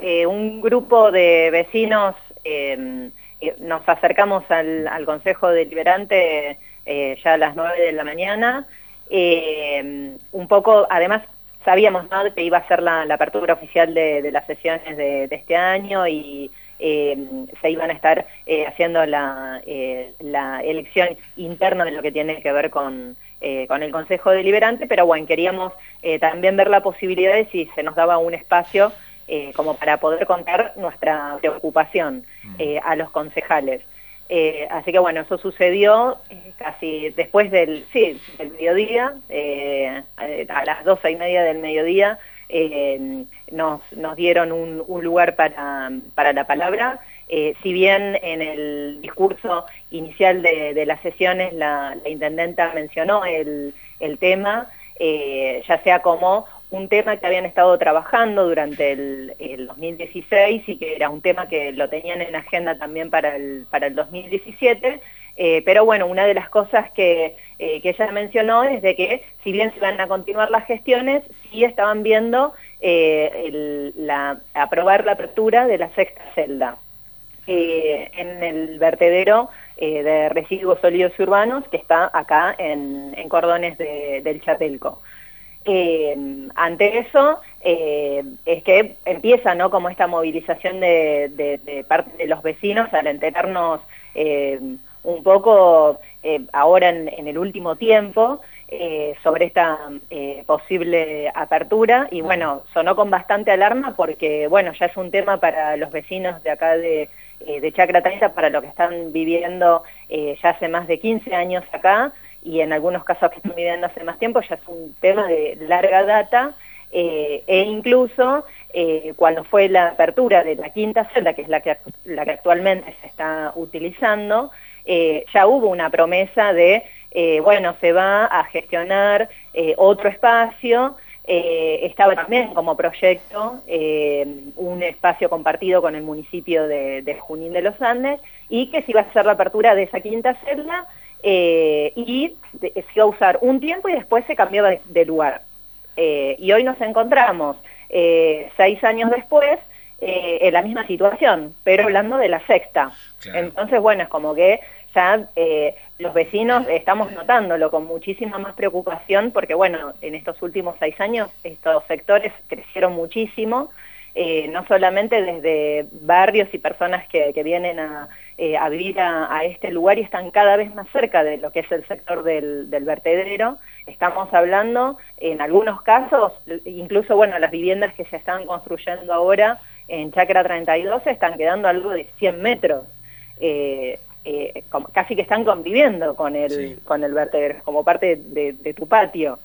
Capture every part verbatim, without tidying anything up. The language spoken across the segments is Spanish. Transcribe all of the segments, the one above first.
eh, un grupo de vecinos eh, eh, nos acercamos al, al Consejo Deliberante eh, ya a las nueve de la mañana, eh, un poco, además sabíamos, ¿no?, que iba a ser la, la apertura oficial de, de las sesiones de, de este año y eh, se iban a estar eh, haciendo la, eh, la elección interna de lo que tiene que ver con, eh, con el Consejo Deliberante, pero bueno, queríamos eh, también ver la posibilidad de si se nos daba un espacio eh, como para poder contar nuestra preocupación eh, a los concejales. Eh, así que bueno, eso sucedió eh, casi después del, sí, del mediodía, eh, a las doce y media del mediodía, eh, nos, nos dieron un, un lugar para, para la palabra. Eh, si bien en el discurso inicial de, de las sesiones la, la intendenta mencionó el, el tema, eh, ya sea como un tema que habían estado trabajando durante el, el dos mil dieciséis y que era un tema que lo tenían en agenda también para el, para el dos mil diecisiete, eh, pero bueno, una de las cosas que, eh, que ella mencionó es de que si bien se van a continuar las gestiones, sí estaban viendo eh, el, la, aprobar la apertura de la sexta celda eh, en el vertedero eh, de residuos sólidos y urbanos que está acá en, en Cordones de, del Chatelco. Eh, ante eso eh, es que empieza, ¿no?, como esta movilización de, de, de parte de los vecinos al enterarnos eh, un poco eh, ahora en, en el último tiempo eh, sobre esta eh, posible apertura y bueno, sonó con bastante alarma porque bueno, ya es un tema para los vecinos de acá de, eh, de Chacra treinta, para lo que están viviendo eh, ya hace más de quince años acá, y en algunos casos que están viviendo hace más tiempo, ya es un tema de larga data, eh, e incluso eh, cuando fue la apertura de la quinta celda, que es la que, la que actualmente se está utilizando, eh, ya hubo una promesa de, eh, bueno, se va a gestionar eh, otro espacio, eh, estaba también como proyecto eh, un espacio compartido con el municipio de, de Junín de los Andes, y que se iba a hacer la apertura de esa quinta celda, Eh, y de, se iba a usar un tiempo y después se cambió de, de lugar. Eh, y hoy nos encontramos, eh, seis años después, eh, en la misma situación, pero hablando de la sexta. Claro. Entonces, bueno, es como que ya eh, los vecinos estamos notándolo con muchísima más preocupación, porque bueno, en estos últimos seis años estos sectores crecieron muchísimo, eh, no solamente desde barrios y personas que, que vienen a, eh, a vivir a, a este lugar y están cada vez más cerca de lo que es el sector del, del vertedero. Estamos hablando, en algunos casos, incluso bueno, las viviendas que se están construyendo ahora en Chacra treinta y dos están quedando algo de cien metros, eh, eh, como, casi que están conviviendo con el, sí. con el vertedero, como parte de, de tu patio.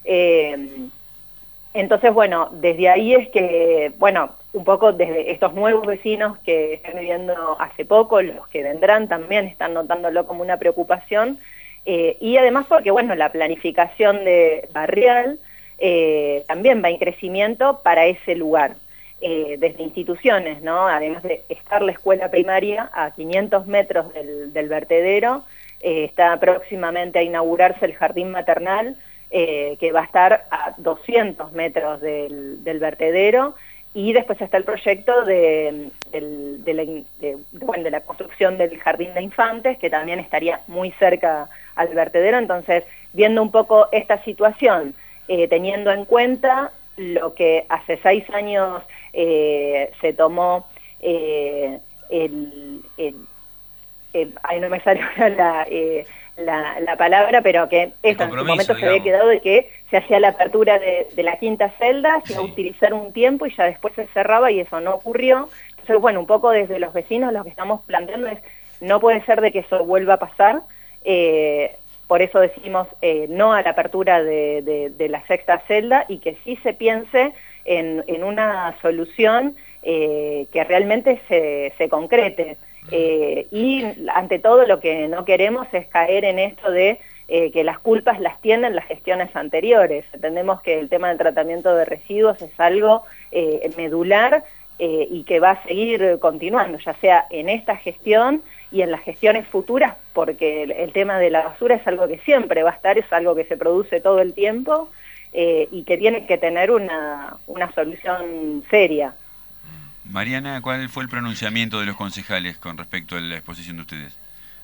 Eh, Entonces, bueno, desde ahí es que, bueno, un poco desde estos nuevos vecinos que están viviendo hace poco, los que vendrán también están notándolo como una preocupación, eh, y además porque, bueno, la planificación de barrial eh, también va en crecimiento para ese lugar, eh, desde instituciones, ¿no? Además de estar la escuela primaria a quinientos metros del, del vertedero, eh, está próximamente a inaugurarse el jardín maternal, Eh, que va a estar a doscientos metros del, del vertedero, y después está el proyecto de, de, de, la, de, bueno, de la construcción del jardín de infantes, que también estaría muy cerca al vertedero. Entonces, viendo un poco esta situación, eh, teniendo en cuenta lo que hace seis años eh, se tomó eh, el, el, el, ay, no me sale ahora la... Eh, La, la palabra, pero que eso en su momento digamos. Se había quedado de que se hacía la apertura de, de la quinta celda, se iba sí. a utilizar un tiempo y ya después se cerraba, y eso no ocurrió. Entonces, bueno, un poco desde los vecinos lo que estamos planteando es, no puede ser de que eso vuelva a pasar, eh, por eso decimos eh, no a la apertura de, de, de la sexta celda, y que sí se piense en, en una solución eh, que realmente se, se concrete. Eh, y ante todo lo que no queremos es caer en esto de eh, que las culpas las tienen las gestiones anteriores. Entendemos que el tema del tratamiento de residuos es algo eh, medular eh, y que va a seguir continuando, ya sea en esta gestión y en las gestiones futuras, porque el, el tema de la basura es algo que siempre va a estar, es algo que se produce todo el tiempo eh, y que tiene que tener una, una solución seria. Mariana, ¿cuál fue el pronunciamiento de los concejales con respecto a la exposición de ustedes?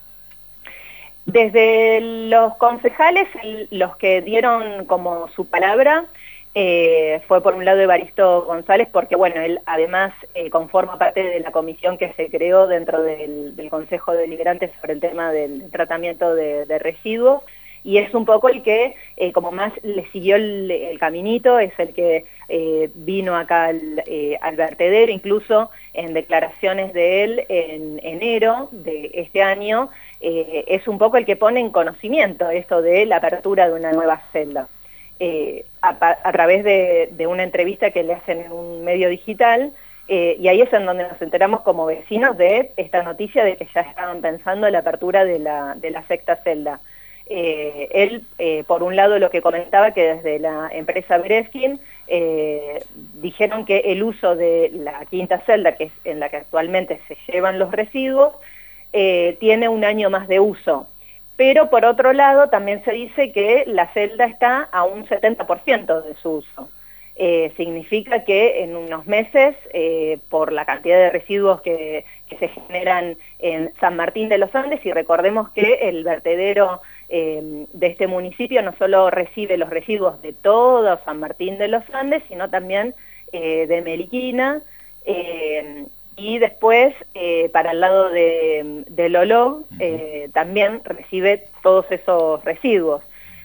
Desde los concejales, el, los que dieron como su palabra, eh, fue por un lado Evaristo González, porque bueno, él además eh, conforma parte de la comisión que se creó dentro del, del Consejo Deliberante sobre el tema del tratamiento de, de residuos, y es un poco el que eh, como más le siguió el, el caminito, es el que eh, vino acá al, eh, al vertedero, incluso en declaraciones de él en enero de este año, eh, es un poco el que pone en conocimiento esto de la apertura de una nueva celda. Eh, a, a través de, de una entrevista que le hacen en un medio digital, eh, y ahí es en donde nos enteramos como vecinos de esta noticia de que ya estaban pensando en la apertura de la, de la sexta celda. Eh, él, eh, por un lado, lo que comentaba que desde la empresa Bereskin eh, dijeron que el uso de la quinta celda, que es en la que actualmente se llevan los residuos, eh, tiene un año más de uso. Pero por otro lado también se dice que la celda está a un setenta por ciento de su uso. Eh, significa que en unos meses, eh, por la cantidad de residuos que, que se generan en San Martín de los Andes, y recordemos que el vertedero eh, de este municipio no solo recibe los residuos de todo San Martín de los Andes, sino también eh, de Meliquina, eh, y después, eh, para el lado de, de Loló, eh, también recibe todos esos residuos.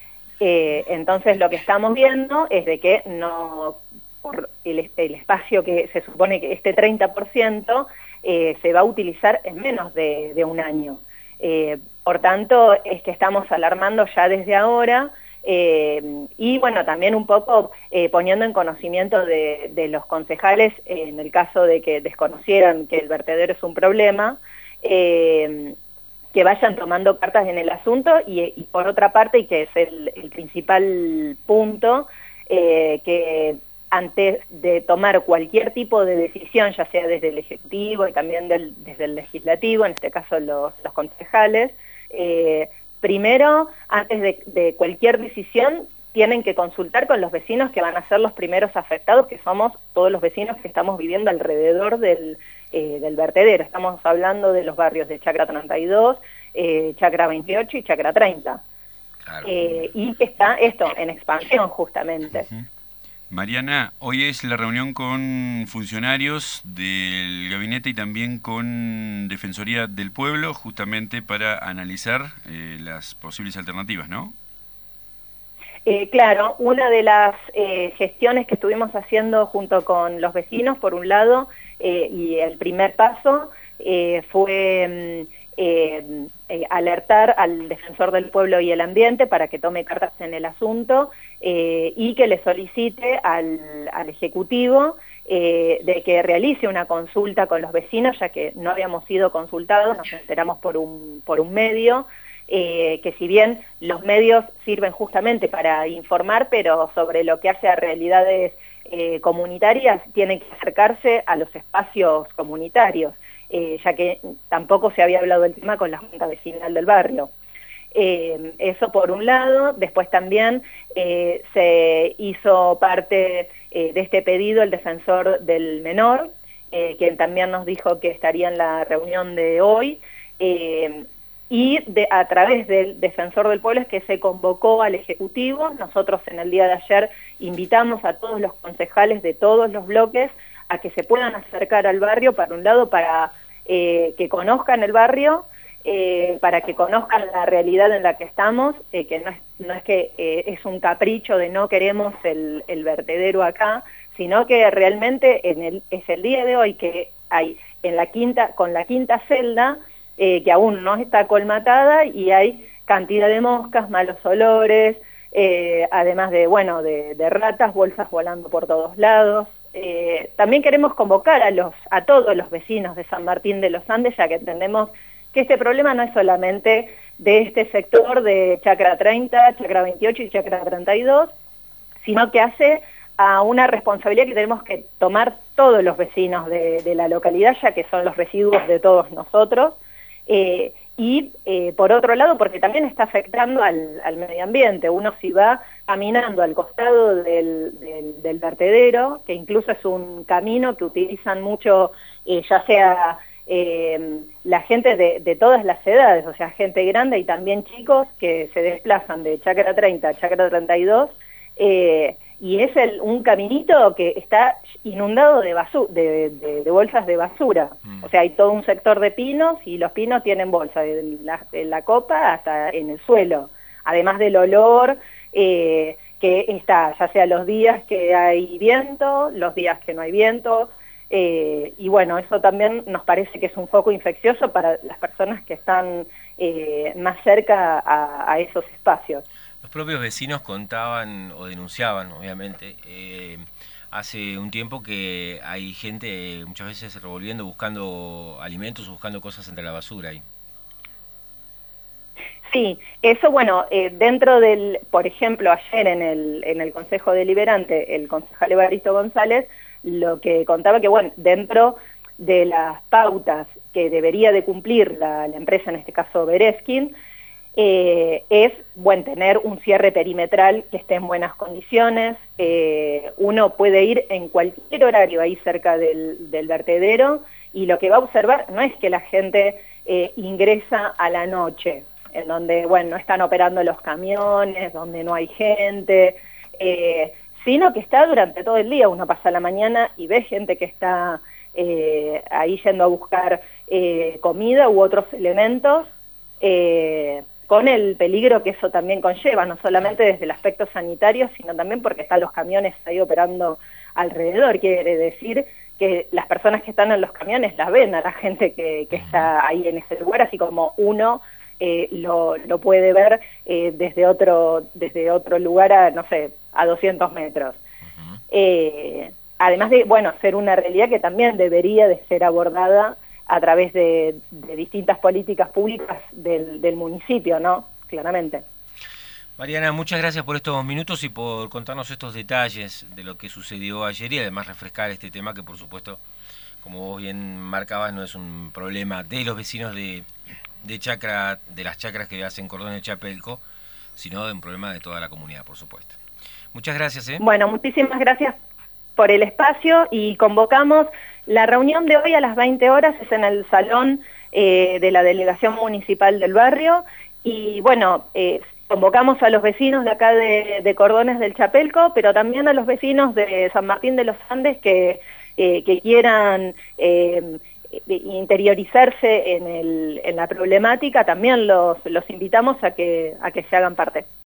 Eh, entonces lo que estamos viendo es de que no, por el, el espacio que se supone que este treinta por ciento eh, se va a utilizar en menos de, de un año. Eh, por tanto, es que estamos alarmando ya desde ahora, eh, y bueno, también un poco eh, poniendo en conocimiento de, de los concejales, eh, en el caso de que desconocieran que el vertedero es un problema, eh, que vayan tomando cartas en el asunto, y, y por otra parte, y que es el, el principal punto, eh, que antes de tomar cualquier tipo de decisión, ya sea desde el Ejecutivo y también del, desde el Legislativo, en este caso los, los concejales, eh, primero, antes de, de cualquier decisión, tienen que consultar con los vecinos que van a ser los primeros afectados, que somos todos los vecinos que estamos viviendo alrededor del, eh, del vertedero. Estamos hablando de los barrios de Chacra treinta y dos, eh, Chacra veintiocho y Chacra treinta. Claro. Eh, y que está esto en expansión justamente. Uh-huh. Mariana, hoy es la reunión con funcionarios del gabinete y también con Defensoría del Pueblo, justamente para analizar eh, las posibles alternativas, ¿no? Eh, claro, una de las eh, gestiones que estuvimos haciendo junto con los vecinos, por un lado, eh, y el primer paso eh, fue eh, eh, alertar al Defensor del Pueblo y el Ambiente para que tome cartas en el asunto, eh, y que le solicite al, al Ejecutivo eh, de que realice una consulta con los vecinos, ya que no habíamos sido consultados, nos enteramos por un, por un medio, Eh, que si bien los medios sirven justamente para informar, pero sobre lo que hace a realidades eh, comunitarias, tienen que acercarse a los espacios comunitarios, eh, ya que tampoco se había hablado del tema con la Junta Vecinal del barrio. Eh, eso por un lado. Después también eh, se hizo parte eh, de este pedido el defensor del menor, eh, quien también nos dijo que estaría en la reunión de hoy, eh, y de, a través del Defensor del Pueblo es que se convocó al Ejecutivo. Nosotros en el día de ayer invitamos a todos los concejales de todos los bloques a que se puedan acercar al barrio, para un lado, para eh, que conozcan el barrio, eh, para que conozcan la realidad en la que estamos, eh, que no es, no es que eh, es un capricho de no queremos el, el vertedero acá, sino que realmente en el, es el día de hoy que hay en la quinta, con la quinta celda, Eh, que aún no está colmatada, y hay cantidad de moscas, malos olores, eh, además de, bueno, de, de ratas, bolsas volando por todos lados. Eh, también queremos convocar a, los, a todos los vecinos de San Martín de los Andes, ya que entendemos que este problema no es solamente de este sector de Chacra treinta, Chacra veintiocho y Chacra treinta y dos, sino que hace a una responsabilidad que tenemos que tomar todos los vecinos de, de la localidad, ya que son los residuos de todos nosotros. Eh, y eh, por otro lado, porque también está afectando al, al medio ambiente. Uno si va caminando al costado del, del, del vertedero, que incluso es un camino que utilizan mucho, eh, ya sea eh, la gente de, de todas las edades, o sea, gente grande y también chicos que se desplazan de Chacra treinta a Chacra treinta y dos, eh, y es el, un caminito que está inundado de, basu de, de, de bolsas de basura. Mm. O sea, hay todo un sector de pinos y los pinos tienen bolsas de la, de la copa hasta en el suelo. Además del olor eh, que está, ya sea los días que hay viento, los días que no hay viento. Eh, y bueno, eso también nos parece que es un foco infeccioso para las personas que están eh, más cerca a, a esos espacios. Los propios vecinos contaban o denunciaban, obviamente, eh, hace un tiempo que hay gente muchas veces revolviendo, buscando alimentos, buscando cosas entre la basura ahí. Sí, eso bueno, eh, dentro del, por ejemplo, ayer en el, en el Consejo Deliberante, el concejal Evaristo González, lo que contaba que, bueno, dentro de las pautas que debería de cumplir la, la empresa, en este caso Bereskin, Eh, es bueno, tener un cierre perimetral que esté en buenas condiciones. Eh, uno puede ir en cualquier horario ahí cerca del, del vertedero y lo que va a observar no es que la gente eh, ingresa a la noche, en donde bueno, no están operando los camiones, donde no hay gente, eh, sino que está durante todo el día. Uno pasa la mañana y ve gente que está eh, ahí yendo a buscar eh, comida u otros elementos, eh, con el peligro que eso también conlleva, no solamente desde el aspecto sanitario, sino también porque están los camiones ahí operando alrededor. Quiere decir que las personas que están en los camiones las ven a la gente que, que está ahí en ese lugar, así como uno eh, lo, lo puede ver eh, desde, otro, desde otro lugar a, no sé, a doscientos metros. Uh-huh. eh, además de, bueno, ser una realidad que también debería de ser abordada a través de, de distintas políticas públicas del, del municipio, ¿no? Claramente. Mariana, muchas gracias por estos minutos y por contarnos estos detalles de lo que sucedió ayer y además refrescar este tema que, por supuesto, como vos bien marcabas, no es un problema de los vecinos de, de Chacra, de las chacras que hacen Cordón de Chapelco, sino de un problema de toda la comunidad, por supuesto. Muchas gracias. ¿eh? Bueno, muchísimas gracias por el espacio y convocamos. La reunión de hoy a las veinte horas es en el salón eh, de la Delegación Municipal del Barrio y bueno, eh, convocamos a los vecinos de acá de, de Cordones del Chapelco, pero también a los vecinos de San Martín de los Andes que, eh, que quieran eh, interiorizarse en, el, en la problemática, también los, los invitamos a que, a que se hagan parte.